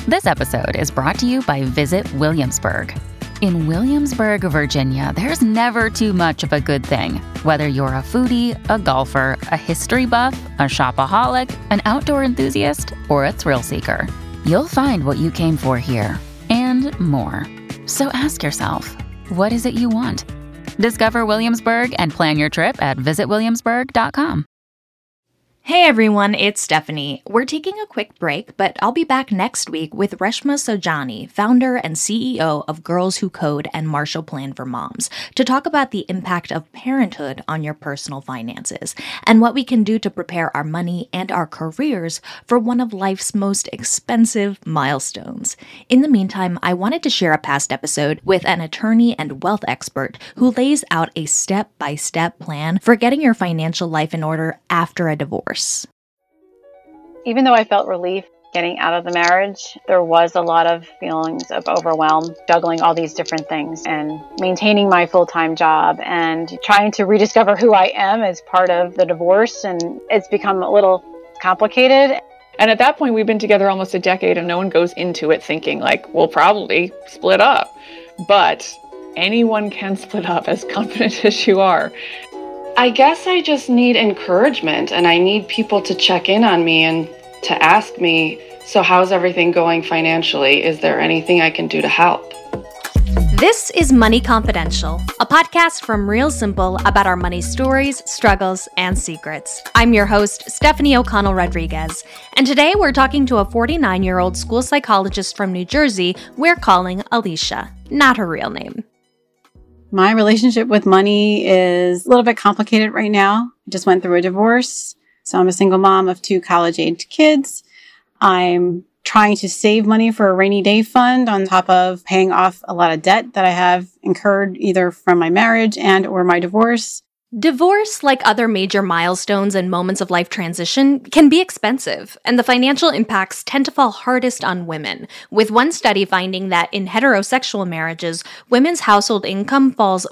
This episode is brought to you by Visit Williamsburg. In Williamsburg, Virginia, there's never too much of a good thing. Whether you're a foodie, a golfer, a history buff, a shopaholic, an outdoor enthusiast, or a thrill seeker, you'll find what you came for here and more. So ask yourself, what is it you want? Discover Williamsburg and plan your trip at visitwilliamsburg.com. Hey everyone, it's Stephanie. We're taking a quick break, but I'll be back next week with Reshma Saujani, founder and CEO of Girls Who Code and Marshall Plan for Moms, to talk about the impact of parenthood on your personal finances and what we can do to prepare our money and our careers for one of life's most expensive milestones. In the meantime, I wanted to share a past episode with an attorney and wealth expert who lays out a step-by-step plan for getting your financial life in order after a divorce. Even though I felt relief getting out of the marriage, there was a lot of feelings of overwhelm, juggling all these different things and maintaining my full-time job and trying to rediscover who I am as part of the divorce. And it's become a little complicated. And at that point, we've been together almost a decade and no one goes into it thinking like, we'll probably split up. But anyone can split up, as confident as you are. I guess I just need encouragement and I need people to check in on me and to ask me, so how's everything going financially? Is there anything I can do to help? This is Money Confidential, a podcast from Real Simple about our money stories, struggles, and secrets. I'm your host, Stephanie O'Connell Rodriguez, and today we're talking to a 49-year-old school psychologist from New Jersey we're calling Alicia, not her real name. My relationship with money is a little bit complicated right now. I just went through a divorce. So I'm a single mom of 2 college-age kids. I'm trying to save money for a rainy day fund on top of paying off a lot of debt that I have incurred either from my marriage and or my divorce. Divorce, like other major milestones and moments of life transition, can be expensive, and the financial impacts tend to fall hardest on women, with one study finding that in heterosexual marriages, women's household income falls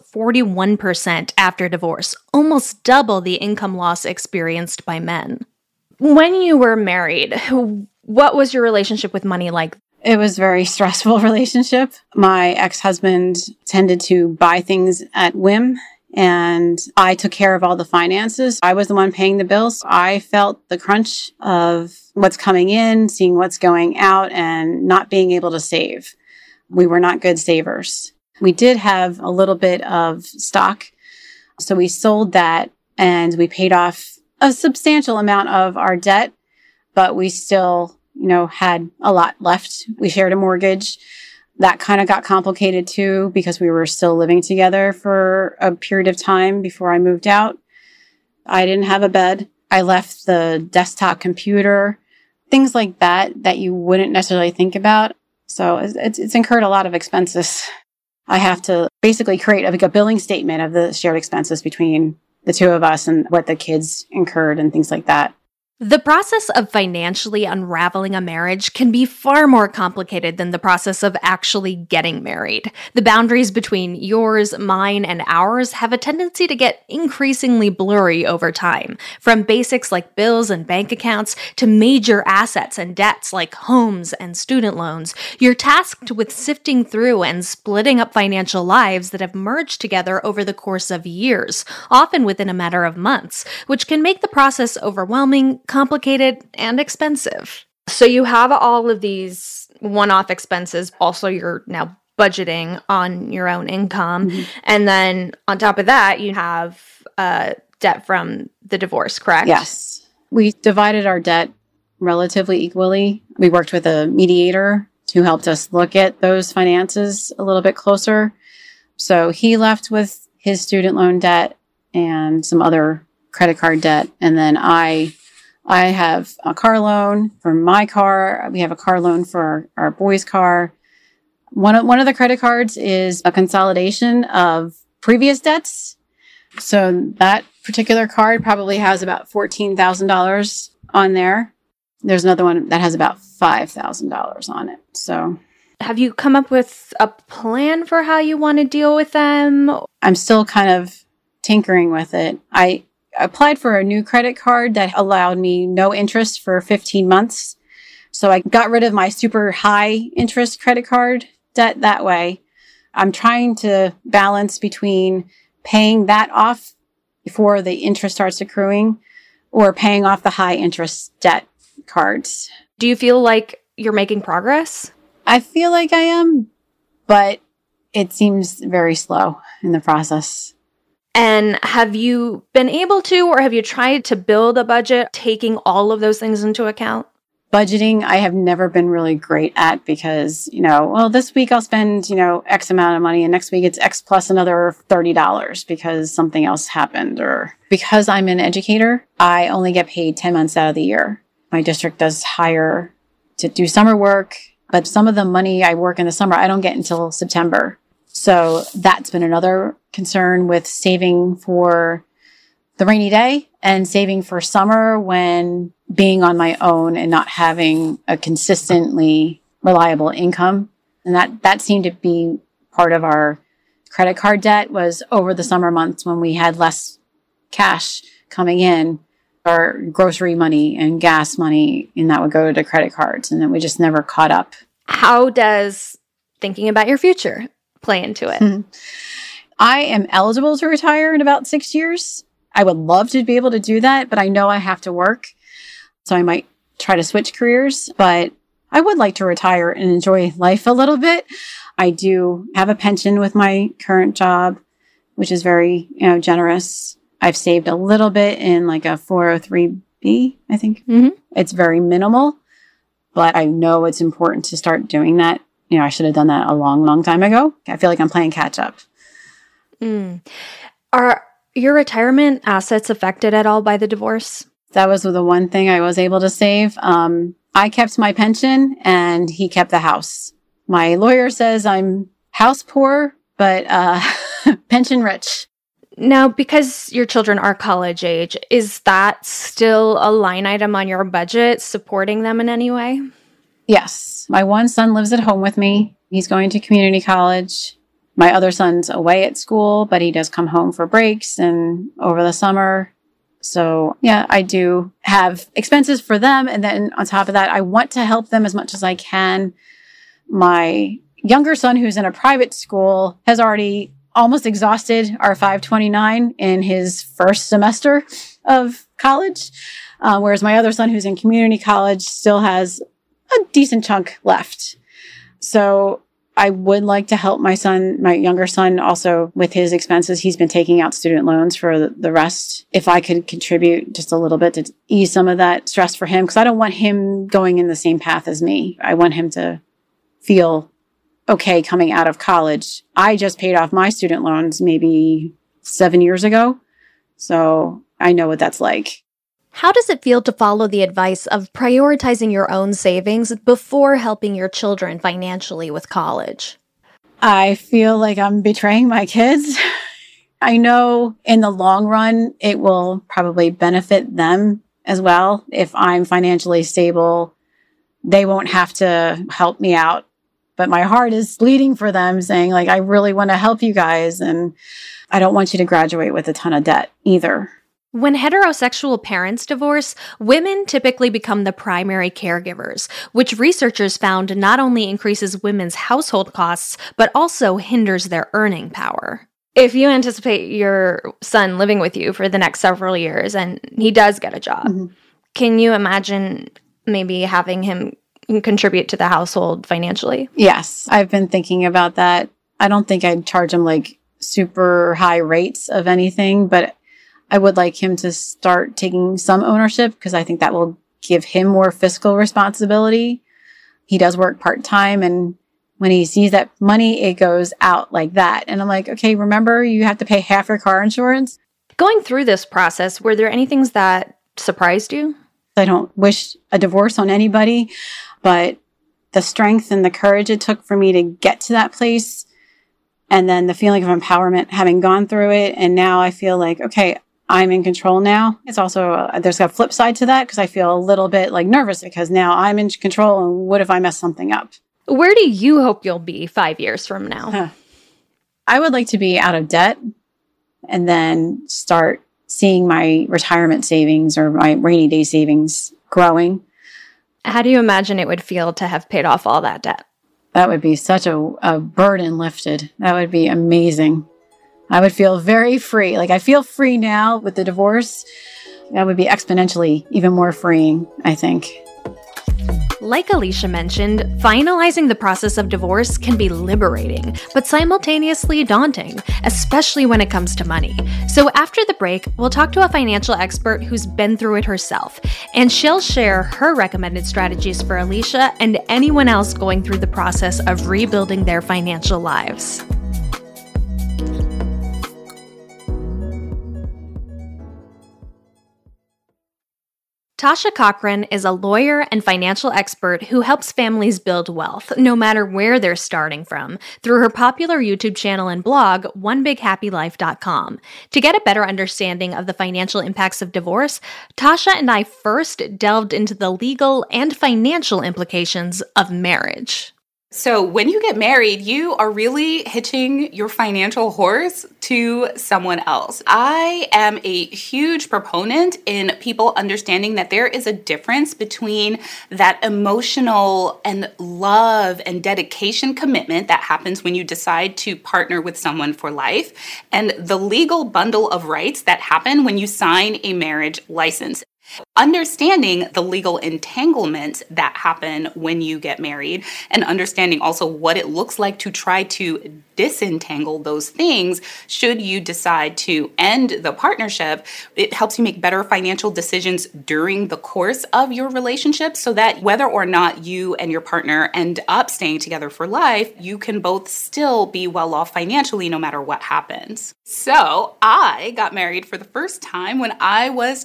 41% after divorce, almost double the income loss experienced by men. When you were married, what was your relationship with money like? It was a very stressful relationship. My ex-husband tended to buy things at whim, and I took care of all the finances. I was the one paying the bills. I felt the crunch of what's coming in, seeing what's going out, and not being able to save. We were not good savers. We did have a little bit of stock, so we sold that and we paid off a substantial amount of our debt, but we still, had a lot left. We shared a mortgage. That kind of got complicated too because we were still living together for a period of time before I moved out. I didn't have a bed. I left the desktop computer, things like that you wouldn't necessarily think about. So it's incurred a lot of expenses. I have to basically create a billing statement of the shared expenses between the 2 of us and what the kids incurred and things like that. The process of financially unraveling a marriage can be far more complicated than the process of actually getting married. The boundaries between yours, mine, and ours have a tendency to get increasingly blurry over time. From basics like bills and bank accounts to major assets and debts like homes and student loans, you're tasked with sifting through and splitting up financial lives that have merged together over the course of years, often within a matter of months, which can make the process overwhelming, complicated, and expensive. So you have all of these one-off expenses. Also, you're now budgeting on your own income. Mm-hmm. And then on top of that, you have debt from the divorce, correct? Yes. We divided our debt relatively equally. We worked with a mediator who helped us look at those finances a little bit closer. So he left with his student loan debt and some other credit card debt. And then I have a car loan for my car. We have a car loan for our boy's car. One of the credit cards is a consolidation of previous debts. So that particular card probably has about $14,000 on there. There's another one that has about $5,000 on it. So have you come up with a plan for how you want to deal with them? I'm still kind of tinkering with it. I applied for a new credit card that allowed me no interest for 15 months. So I got rid of my super high interest credit card debt that way. I'm trying to balance between paying that off before the interest starts accruing or paying off the high interest debt cards. Do you feel like you're making progress? I feel like I am, but it seems very slow in the process. And have you been able to, or have you tried to build a budget taking all of those things into account? Budgeting, I have never been really great at because, this week I'll spend, X amount of money and next week it's X plus another $30 because something else happened. Or because I'm an educator, I only get paid 10 months out of the year. My district does hire to do summer work, but some of the money I work in the summer, I don't get until September. So that's been another concern with saving for the rainy day and saving for summer when being on my own and not having a consistently reliable income. And that seemed to be part of our credit card debt was over the summer months when we had less cash coming in, our grocery money and gas money, and that would go to credit cards. And then we just never caught up. How does thinking about your future play into it? I am eligible to retire in about 6 years. I would love to be able to do that, but I know I have to work. So I might try to switch careers, but I would like to retire and enjoy life a little bit. I do have a pension with my current job, which is very, generous. I've saved a little bit in like a 403B, I think. Mm-hmm. It's very minimal, but I know it's important to start doing that. I should have done that a long, long time ago. I feel like I'm playing catch up. Are your retirement assets affected at all by the divorce? That was the one thing I was able to save. I kept my pension and he kept the house. My lawyer says I'm house poor, but pension rich. Now, because your children are college age, is that still a line item on your budget, supporting them in any way? Yes. My one son lives at home with me. He's going to community college. My other son's away at school, but he does come home for breaks and over the summer. So yeah, I do have expenses for them. And then on top of that, I want to help them as much as I can. My younger son, who's in a private school, has already almost exhausted our 529 in his first semester of college. Whereas my other son, who's in community college, still has a decent chunk left. So I would like to help my younger son, also with his expenses. He's been taking out student loans for the rest. If I could contribute just a little bit to ease some of that stress for him, because I don't want him going in the same path as me. I want him to feel okay coming out of college. I just paid off my student loans maybe 7 years ago. So I know what that's like. How does it feel to follow the advice of prioritizing your own savings before helping your children financially with college? I feel like I'm betraying my kids. I know in the long run, it will probably benefit them as well. If I'm financially stable, they won't have to help me out. But my heart is bleeding for them, saying, like, I really want to help you guys. And I don't want you to graduate with a ton of debt either. When heterosexual parents divorce, women typically become the primary caregivers, which researchers found not only increases women's household costs, but also hinders their earning power. If you anticipate your son living with you for the next several years and he does get a job, can you imagine maybe having him contribute to the household financially? Yes, I've been thinking about that. I don't think I'd charge him like super high rates of anything, but I would like him to start taking some ownership because I think that will give him more fiscal responsibility. He does work part-time, and when he sees that money, it goes out like that. And I'm like, okay, remember, you have to pay half your car insurance. Going through this process, were there any things that surprised you? I don't wish a divorce on anybody, but the strength and the courage it took for me to get to that place, and then the feeling of empowerment having gone through it. And now I feel like, okay, I'm in control now. It's also, there's a flip side to that because I feel a little bit like nervous because now I'm in control. And what if I mess something up? Where do you hope you'll be 5 years from now? I would like to be out of debt and then start seeing my retirement savings or my rainy day savings growing. How do you imagine it would feel to have paid off all that debt? That would be such a burden lifted. That would be amazing. I would feel very free. Like I feel free now with the divorce. That would be exponentially even more freeing, I think. Like Alicia mentioned, finalizing the process of divorce can be liberating, but simultaneously daunting, especially when it comes to money. So after the break, we'll talk to a financial expert who's been through it herself, and she'll share her recommended strategies for Alicia and anyone else going through the process of rebuilding their financial lives. Tasha Cochran is a lawyer and financial expert who helps families build wealth, no matter where they're starting from, through her popular YouTube channel and blog, OneBigHappyLife.com. To get a better understanding of the financial impacts of divorce, Tasha and I first delved into the legal and financial implications of marriage. So when you get married, you are really hitching your financial horse to someone else. I am a huge proponent in people understanding that there is a difference between that emotional and love and dedication commitment that happens when you decide to partner with someone for life and the legal bundle of rights that happen when you sign a marriage license. Understanding the legal entanglements that happen when you get married and understanding also what it looks like to try to disentangle those things should you decide to end the partnership, it helps you make better financial decisions during the course of your relationship so that whether or not you and your partner end up staying together for life, you can both still be well off financially no matter what happens. So I got married for the first time when I was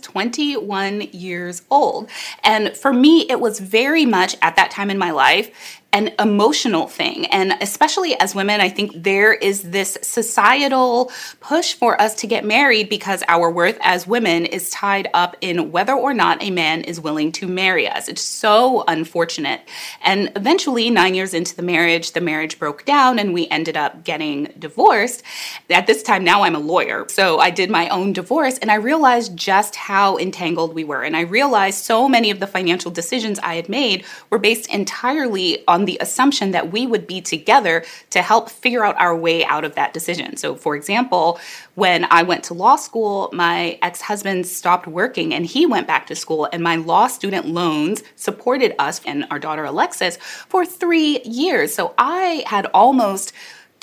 21 years old. And for me, it was very much at that time in my life an emotional thing. And especially as women, I think there is this societal push for us to get married because our worth as women is tied up in whether or not a man is willing to marry us. It's so unfortunate. And eventually, 9 years into the marriage broke down and we ended up getting divorced. At this time, now I'm a lawyer. So I did my own divorce and I realized just how entangled we were. And I realized so many of the financial decisions I had made were based entirely on the assumption that we would be together to help figure out our way out of that decision. So for example, when I went to law school, my ex-husband stopped working and he went back to school and my law student loans supported us and our daughter Alexis for 3 years. So I had almost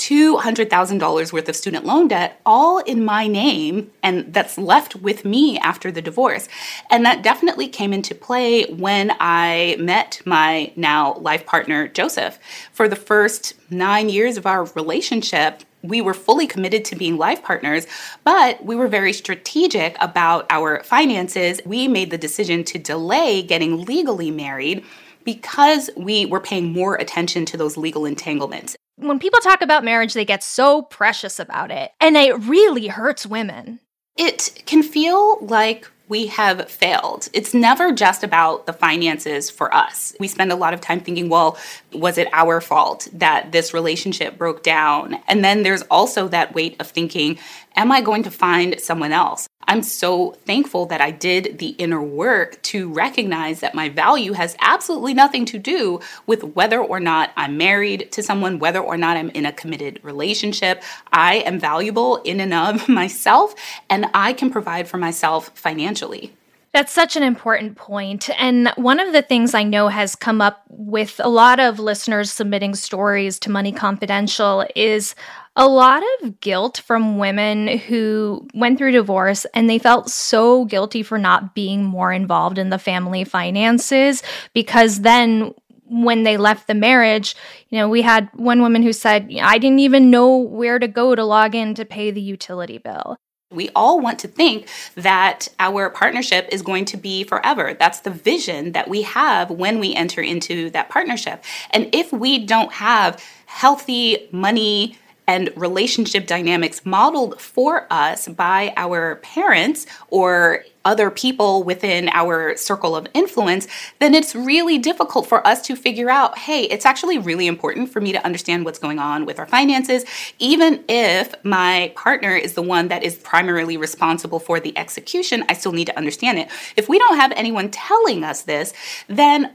$200,000 worth of student loan debt all in my name, and that's left with me after the divorce. And that definitely came into play when I met my now life partner, Joseph. For the first 9 years of our relationship, we were fully committed to being life partners, but we were very strategic about our finances. We made the decision to delay getting legally married because we were paying more attention to those legal entanglements. When people talk about marriage, they get so precious about it, and it really hurts women. It can feel like we have failed. It's never just about the finances for us. We spend a lot of time thinking, well, was it our fault that this relationship broke down? And then there's also that weight of thinking, am I going to find someone else? I'm so thankful that I did the inner work to recognize that my value has absolutely nothing to do with whether or not I'm married to someone, whether or not I'm in a committed relationship. I am valuable in and of myself, and I can provide for myself financially. That's such an important point. And one of the things I know has come up with a lot of listeners submitting stories to Money Confidential is a lot of guilt from women who went through divorce and they felt so guilty for not being more involved in the family finances because then when they left the marriage, we had one woman who said, I didn't even know where to go to log in to pay the utility bill. We all want to think that our partnership is going to be forever. That's the vision that we have when we enter into that partnership. And if we don't have healthy money and relationship dynamics modeled for us by our parents or other people within our circle of influence, then it's really difficult for us to figure out, hey, it's actually really important for me to understand what's going on with our finances, even if my partner is the one that is primarily responsible for the execution, I still need to understand it. If we don't have anyone telling us this, then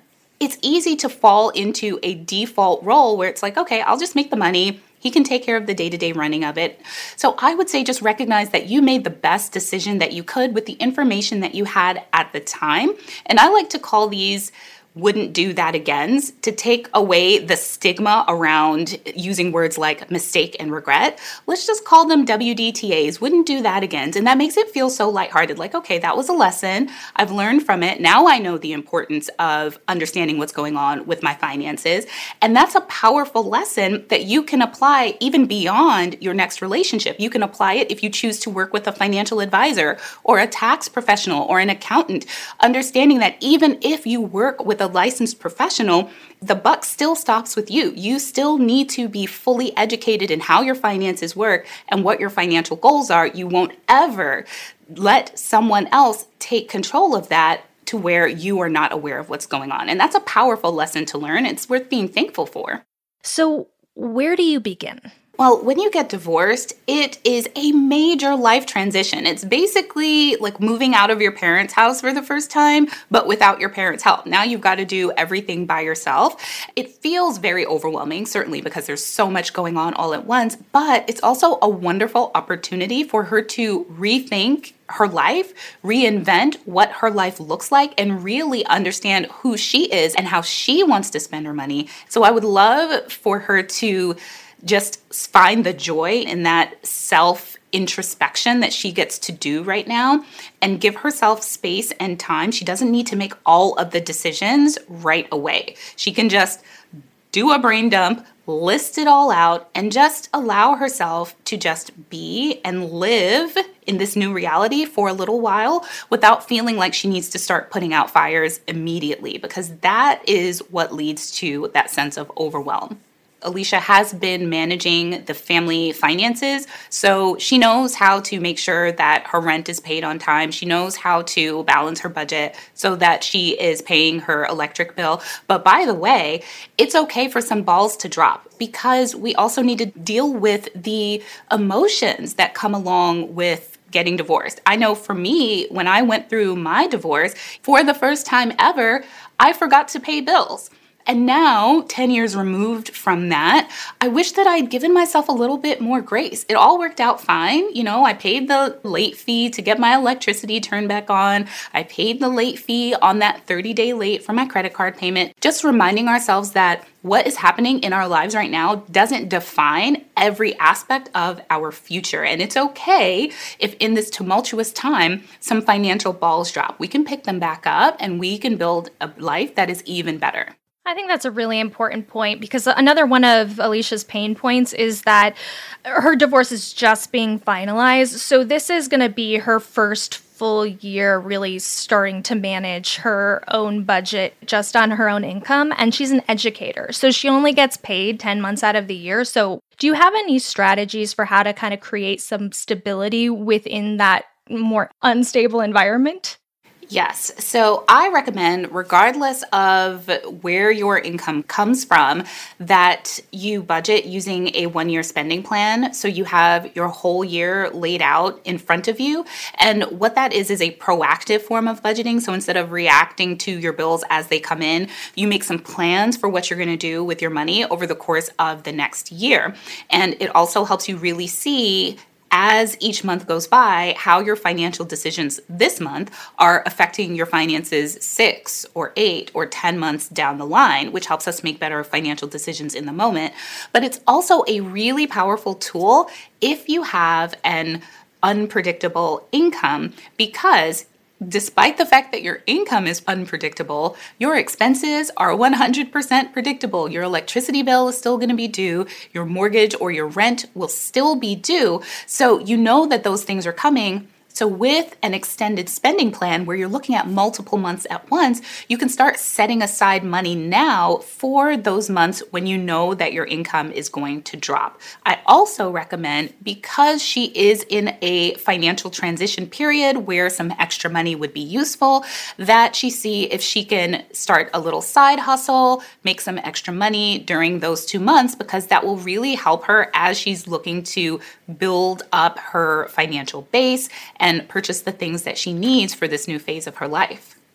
it's easy to fall into a default role where it's like, okay, I'll just make the money. He can take care of the day-to-day running of it. So I would say just recognize that you made the best decision that you could with the information that you had at the time. And I like to call these wouldn't do that agains, to take away the stigma around using words like mistake and regret. Let's just call them WDTAs, wouldn't do that again. And that makes it feel so lighthearted, like, okay, that was a lesson. I've learned from it. Now I know the importance of understanding what's going on with my finances. And that's a powerful lesson that you can apply even beyond your next relationship. You can apply it if you choose to work with a financial advisor or a tax professional or an accountant, understanding that even if you work with a licensed professional, the buck still stops with you. You still need to be fully educated in how your finances work and what your financial goals are. You won't ever let someone else take control of that to where you are not aware of what's going on. And that's a powerful lesson to learn. It's worth being thankful for. So, where do you begin? Well, when you get divorced, it is a major life transition. It's basically like moving out of your parents' house for the first time, but without your parents' help. Now you've got to do everything by yourself. It feels very overwhelming, certainly because there's so much going on all at once, but it's also a wonderful opportunity for her to rethink her life, reinvent what her life looks like, and really understand who she is and how she wants to spend her money. So I would love for her to just find the joy in that self-introspection that she gets to do right now and give herself space and time. She doesn't need to make all of the decisions right away. She can just do a brain dump, list it all out, and just allow herself to just be and live in this new reality for a little while without feeling like she needs to start putting out fires immediately, because that is what leads to that sense of overwhelm. Alicia has been managing the family finances, so she knows how to make sure that her rent is paid on time. She knows how to balance her budget so that she is paying her electric bill. But by the way, it's okay for some balls to drop, because we also need to deal with the emotions that come along with getting divorced. I know for me, when I went through my divorce, for the first time ever, I forgot to pay bills. And now, 10 years removed from that, I wish that I'd given myself a little bit more grace. It all worked out fine. You know, I paid the late fee to get my electricity turned back on. I paid the late fee on that 30-day late for my credit card payment. Just reminding ourselves that what is happening in our lives right now doesn't define every aspect of our future. And it's okay if in this tumultuous time, some financial balls drop. We can pick them back up and we can build a life that is even better. I think that's a really important point, because another one of Alicia's pain points is that her divorce is just being finalized. So this is going to be her first full year really starting to manage her own budget just on her own income. And she's an educator, so she only gets paid 10 months out of the year. So do you have any strategies for how to kind of create some stability within that more unstable environment? Yes. So I recommend, regardless of where your income comes from, that you budget using a one-year spending plan. So you have your whole year laid out in front of you. And what that is a proactive form of budgeting. So instead of reacting to your bills as they come in, you make some plans for what you're going to do with your money over the course of the next year. And it also helps you really see, as each month goes by, how your financial decisions this month are affecting your finances 6 or 8 or 10 months down the line, which helps us make better financial decisions in the moment. But it's also a really powerful tool if you have an unpredictable income, because despite the fact that your income is unpredictable, your expenses are 100% predictable. Your electricity bill is still going to be due. Your mortgage or your rent will still be due. So you know that those things are coming. So with an extended spending plan where you're looking at multiple months at once, you can start setting aside money now for those months when you know that your income is going to drop. I also recommend, because she is in a financial transition period where some extra money would be useful, that she see if she can start a little side hustle, make some extra money during those 2 months, because that will really help her as she's looking to build up her financial base and purchase the things that she needs for this new phase of her life.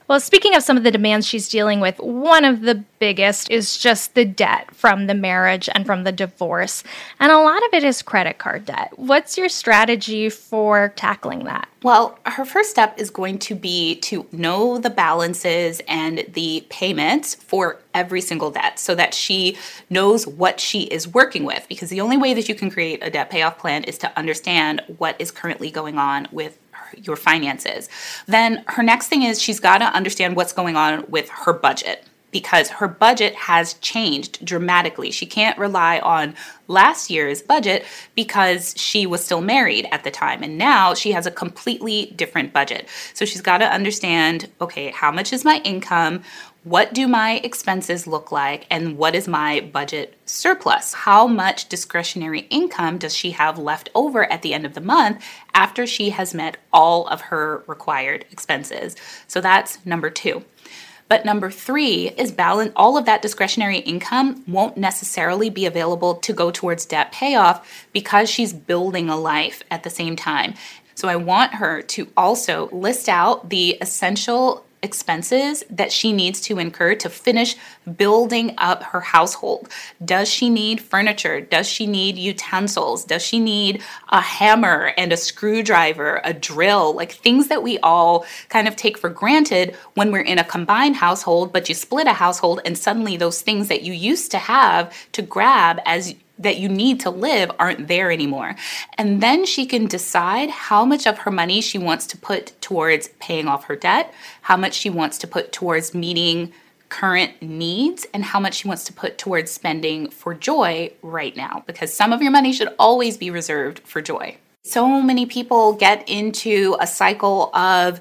Well, speaking of some of the demands she's dealing with, one of the biggest is just the debt from the marriage and from the divorce. And a lot of it is credit card debt. What's your strategy for tackling that? Well, her first step is going to be to know the balances and the payments for every single debt so that she knows what she is working with. Because the only way that you can create a debt payoff plan is to understand what is currently going on with your finances. Then her next thing is she's got to understand what's going on with her budget, because her budget has changed dramatically. She can't rely on last year's budget because she was still married at the time. And now she has a completely different budget. So she's got to understand, okay, how much is my income? What do my expenses look like? And what is my budget surplus? How much discretionary income does she have left over at the end of the month after she has met all of her required expenses? So that's number 2. But number 3 is balance. All of that discretionary income won't necessarily be available to go towards debt payoff because she's building a life at the same time. So I want her to also list out the essential expenses that she needs to incur to finish building up her household. Does she need furniture? Does she need utensils? Does she need a hammer and a screwdriver, a drill, like things that we all kind of take for granted when we're in a combined household, but you split a household and suddenly those things that you used to have to grab as that you need to live aren't there anymore. And then she can decide how much of her money she wants to put towards paying off her debt, how much she wants to put towards meeting current needs, and how much she wants to put towards spending for joy right now, because some of your money should always be reserved for joy. So many people get into a cycle of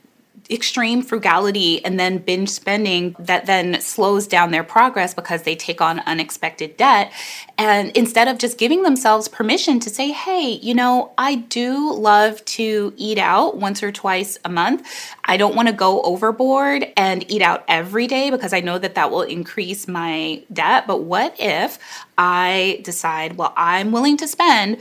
extreme frugality and then binge spending that then slows down their progress because they take on unexpected debt. And instead of just giving themselves permission to say, hey, you know, I do love to eat out once or twice a month. I don't want to go overboard and eat out every day because I know that that will increase my debt. But what if I decide, well, I'm willing to spend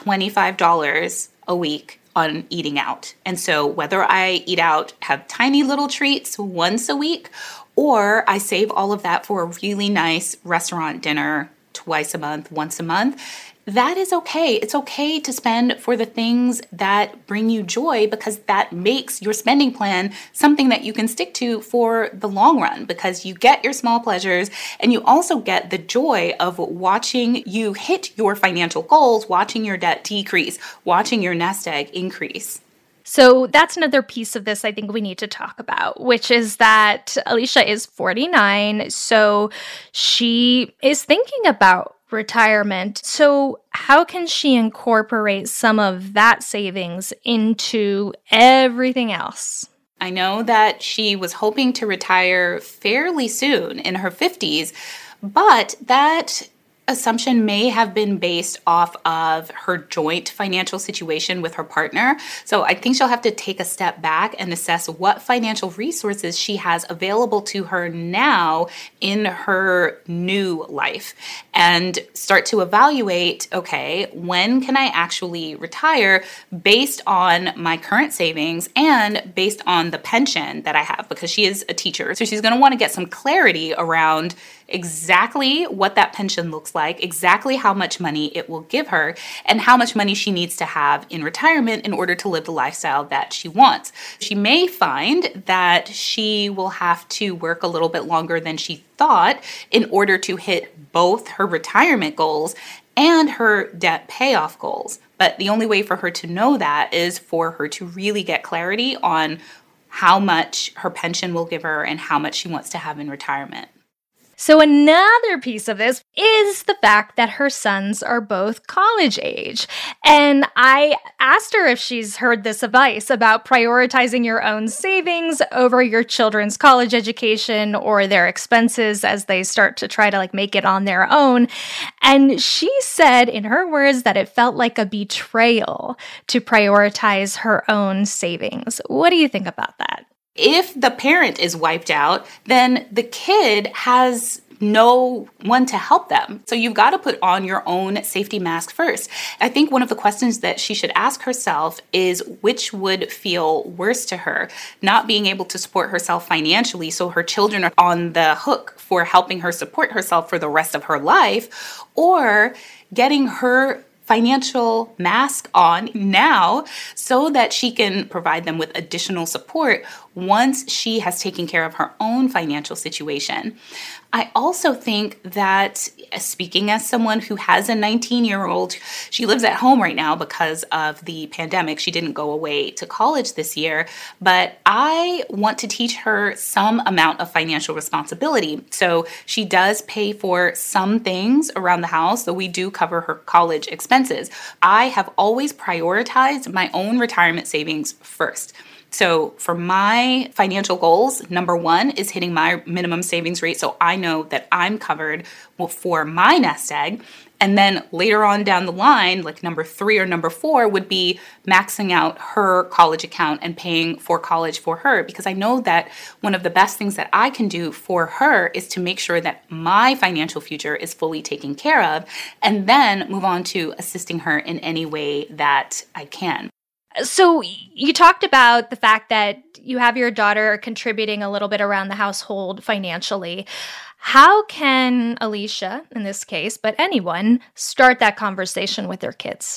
$25 a week on eating out. And so whether I eat out, have tiny little treats once a week, or I save all of that for a really nice restaurant dinner twice a month, once a month, that is okay. It's okay to spend for the things that bring you joy, because that makes your spending plan something that you can stick to for the long run, because you get your small pleasures and you also get the joy of watching you hit your financial goals, watching your debt decrease, watching your nest egg increase. So that's another piece of this I think we need to talk about, which is that Alicia is 49, so she is thinking about retirement. So how can she incorporate some of that savings into everything else? I know that she was hoping to retire fairly soon in her 50s, but that assumption may have been based off of her joint financial situation with her partner. So I think she'll have to take a step back and assess what financial resources she has available to her now in her new life and start to evaluate, okay, when can I actually retire based on my current savings and based on the pension that I have, because she is a teacher. So she's going to want to get some clarity around exactly what that pension looks like, exactly how much money it will give her, and how much money she needs to have in retirement in order to live the lifestyle that she wants. She may find that she will have to work a little bit longer than she thought in order to hit both her retirement goals and her debt payoff goals. But the only way for her to know that is for her to really get clarity on how much her pension will give her and how much she wants to have in retirement. So another piece of this is the fact that her sons are both college age. And I asked her if she's heard this advice about prioritizing your own savings over your children's college education or their expenses as they start to try to make it on their own. And she said, in her words, that it felt like a betrayal to prioritize her own savings. What do you think about that? If the parent is wiped out, then the kid has no one to help them. So you've got to put on your own safety mask first. I think one of the questions that she should ask herself is which would feel worse to her, not being able to support herself financially so her children are on the hook for helping her support herself for the rest of her life, or getting her financial mask on now so that she can provide them with additional support once she has taken care of her own financial situation. I also think that, speaking as someone who has a 19-year-old, she lives at home right now because of the pandemic. She didn't go away to college this year, but I want to teach her some amount of financial responsibility. So she does pay for some things around the house, though we do cover her college expenses. I have always prioritized my own retirement savings first. So for my financial goals, number one is hitting my minimum savings rate so I know that I'm covered for my nest egg. And then later on down the line, like number 3 or number 4 would be maxing out her college account and paying for college for her, because I know that one of the best things that I can do for her is to make sure that my financial future is fully taken care of, and then move on to assisting her in any way that I can. So you talked about the fact that you have your daughter contributing a little bit around the household financially. How can Alicia, in this case, but anyone, start that conversation with their kids?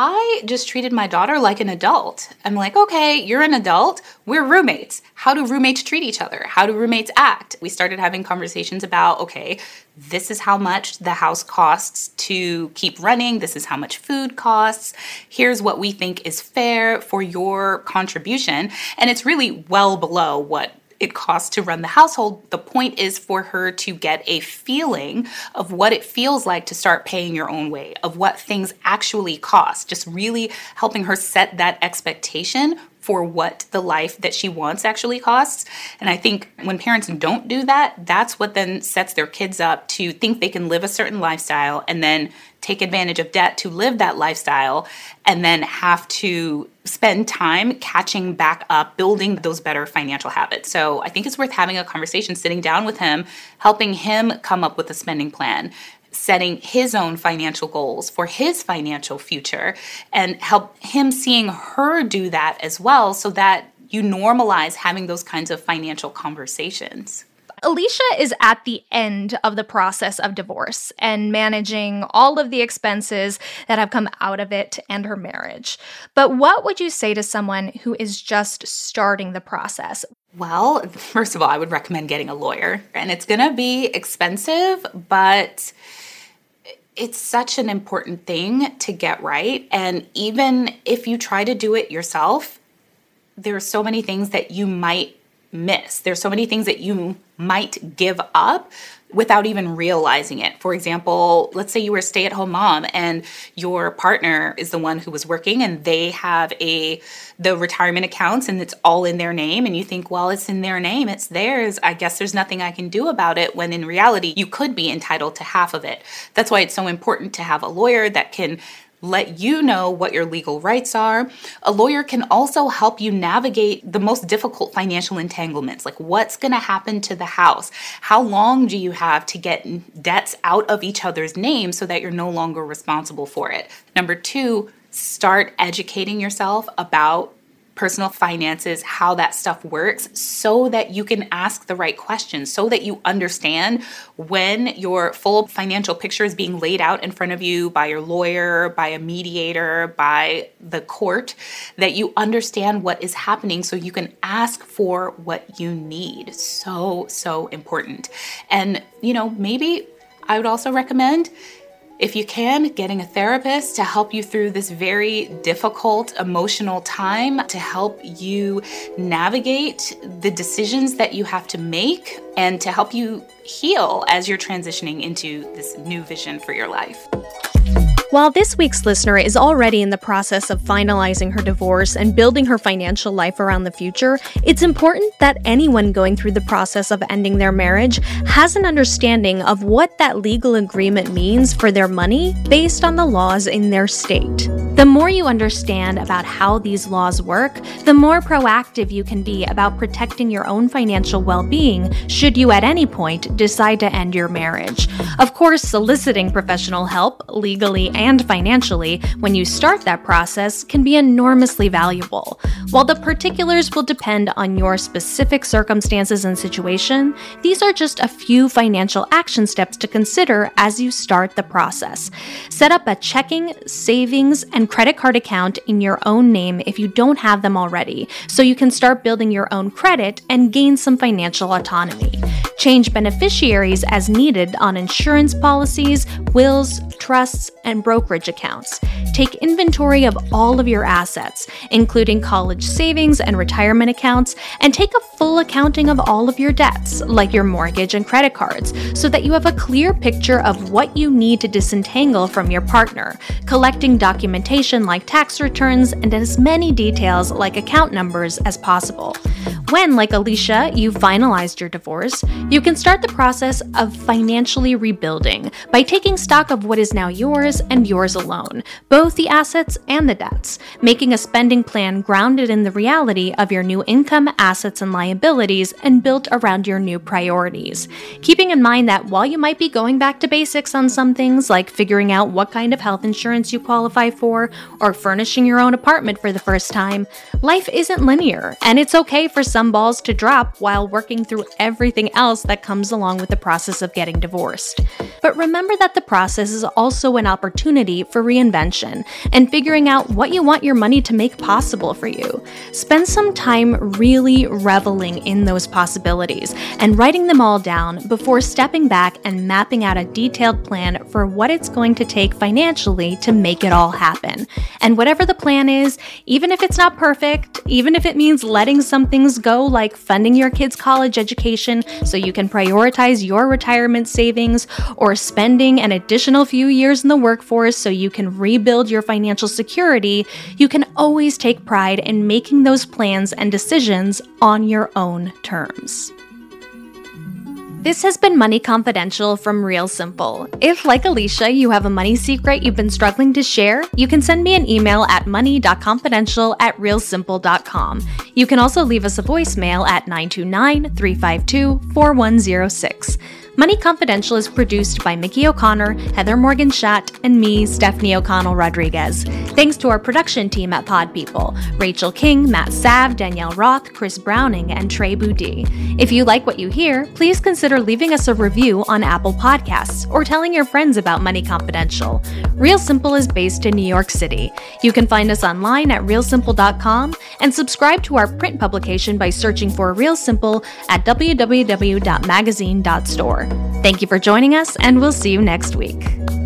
I just treated my daughter like an adult. I'm like, okay, you're an adult. We're roommates. How do roommates treat each other? How do roommates act? We started having conversations about, okay, this is how much the house costs to keep running. This is how much food costs. Here's what we think is fair for your contribution. And it's really well below what it costs to run the household. The point is for her to get a feeling of what it feels like to start paying your own way, of what things actually cost, just really helping her set that expectation for what the life that she wants actually costs. And I think when parents don't do that, that's what then sets their kids up to think they can live a certain lifestyle and then take advantage of debt to live that lifestyle, and then have to spend time catching back up, building those better financial habits. So I think it's worth having a conversation, sitting down with him, helping him come up with a spending plan, setting his own financial goals for his financial future, and help him seeing her do that as well, so that you normalize having those kinds of financial conversations. Alicia is at the end of the process of divorce and managing all of the expenses that have come out of it and her marriage. But what would you say to someone who is just starting the process? Well, first of all, I would recommend getting a lawyer. And it's going to be expensive, but it's such an important thing to get right. And even if you try to do it yourself, there are so many things that you might miss. There's so many things that you might give up without even realizing it. For example, let's say you were a stay-at-home mom and your partner is the one who was working and they have the retirement accounts and it's all in their name, and you think, well, it's in their name, it's theirs, I guess there's nothing I can do about it, when in reality, you could be entitled to half of it. That's why it's so important to have a lawyer that can let you know what your legal rights are. A lawyer can also help you navigate the most difficult financial entanglements, like what's going to happen to the house? How long do you have to get debts out of each other's names so that you're no longer responsible for it? Number 2, start educating yourself about personal finances, how that stuff works, so that you can ask the right questions, so that you understand when your full financial picture is being laid out in front of you by your lawyer, by a mediator, by the court, that you understand what is happening so you can ask for what you need. So important. And, maybe I would also recommend, if you can, getting a therapist to help you through this very difficult emotional time, to help you navigate the decisions that you have to make and to help you heal as you're transitioning into this new vision for your life. While this week's listener is already in the process of finalizing her divorce and building her financial life around the future, it's important that anyone going through the process of ending their marriage has an understanding of what that legal agreement means for their money based on the laws in their state. The more you understand about how these laws work, the more proactive you can be about protecting your own financial well-being should you at any point decide to end your marriage. Of course, soliciting professional help, legally and financially, when you start that process can be enormously valuable. While the particulars will depend on your specific circumstances and situation, these are just a few financial action steps to consider as you start the process. Set up a checking, savings, and credit card account in your own name if you don't have them already, so you can start building your own credit and gain some financial autonomy. Change beneficiaries as needed on insurance policies, wills, trusts, and brokerage accounts. Take inventory of all of your assets, including college savings and retirement accounts, and take a full accounting of all of your debts, like your mortgage and credit cards, so that you have a clear picture of what you need to disentangle from your partner, collecting documentation like tax returns and as many details like account numbers as possible. When, like Alicia, you finalized your divorce, you can start the process of financially rebuilding by taking stock of what is now yours and yours alone, both the assets and the debts, making a spending plan grounded in the reality of your new income, assets, and liabilities and built around your new priorities. Keeping in mind that while you might be going back to basics on some things, like figuring out what kind of health insurance you qualify for or furnishing your own apartment for the first time, life isn't linear, and it's okay for some balls to drop while working through everything else that comes along with the process of getting divorced. But remember that the process is also an opportunity for reinvention and figuring out what you want your money to make possible for you. Spend some time really reveling in those possibilities and writing them all down before stepping back and mapping out a detailed plan for what it's going to take financially to make it all happen. And whatever the plan is, even if it's not perfect, even if it means letting some things go like funding your kids' college education so you can prioritize your retirement savings, or spending an additional few years in the workforce so you can rebuild your financial security, you can always take pride in making those plans and decisions on your own terms. This has been Money Confidential from Real Simple. If, like Alicia, you have a money secret you've been struggling to share, you can send me an email at money.confidential@realsimple.com. You can also leave us a voicemail at 929-352-4106. Money Confidential is produced by Mickey O'Connor, Heather Morgan-Schatt, and me, Stephanie O'Connell Rodriguez. Thanks to our production team at Pod People, Rachel King, Matt Sav, Danielle Roth, Chris Browning, and Trey Boudi. If you like what you hear, please consider leaving us a review on Apple Podcasts or telling your friends about Money Confidential. Real Simple is based in New York City. You can find us online at realsimple.com and subscribe to our print publication by searching for Real Simple at www.magazine.store. Thank you for joining us, and we'll see you next week.